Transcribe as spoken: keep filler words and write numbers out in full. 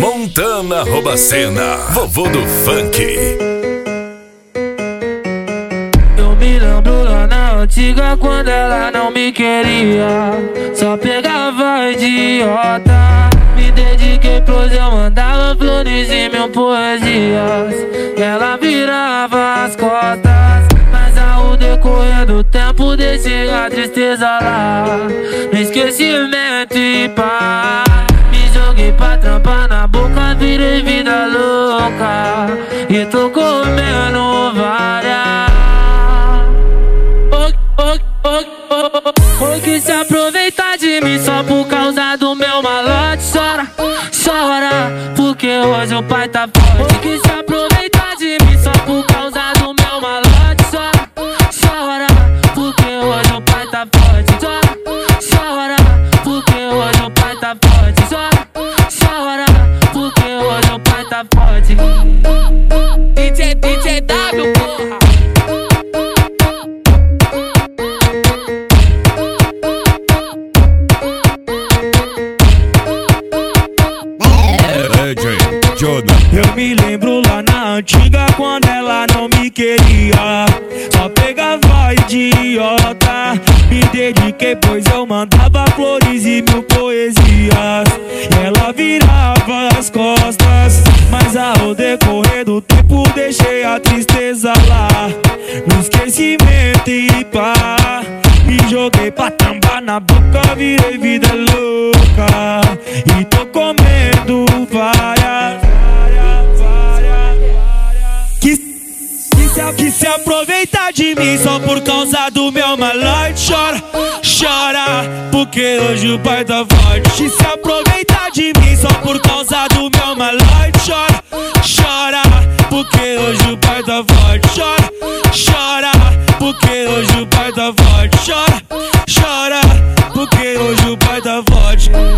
Montana Robacena, vovô do funk. Eu me lembro lá na antiga quando ela não me queria, só pegava idiota. Me dediquei pros eu mandava flores e mil poesias, e ela virava as costas. Mas ao decorrer do tempo deixei a tristeza lá no esquecimento e pá. Me joguei pra trampar na boca, virei vida louca e tô comendo várias. Foi que se aproveitar de mim só por causa do meu malote. Chora, chora, porque hoje o pai tá forte. Foi que se aproveitar de mim só por causa do meu malote. Chora, chora, porque hoje o pai tá forte. Chora, chora, porque hoje o pai tá forte. Chora, chora, porque hoje o pai tá forte. D J, D J W, porra. Eu me lembro lá na antiga quando ela não me queria, só pegava idiota. Me dediquei pois eu mandava flores e mil poesias, e ela virava as costas. Mas ao decorrer do tempo deixei a tristeza lá no esquecimento e pá. Me joguei pra tambar na boca, virei vida louca e tô comendo várias. Que, que, se, que se aproveitar de mim só por causa do meu malote. Chora, chora, porque hoje o pai tá forte. Que se aproveitar de mim só por causa do meu malote. Chora, chora, porque hoje o pai tá forte. Chora, chora, porque hoje o pai tá forte. Chora, chora, porque hoje o pai tá forte.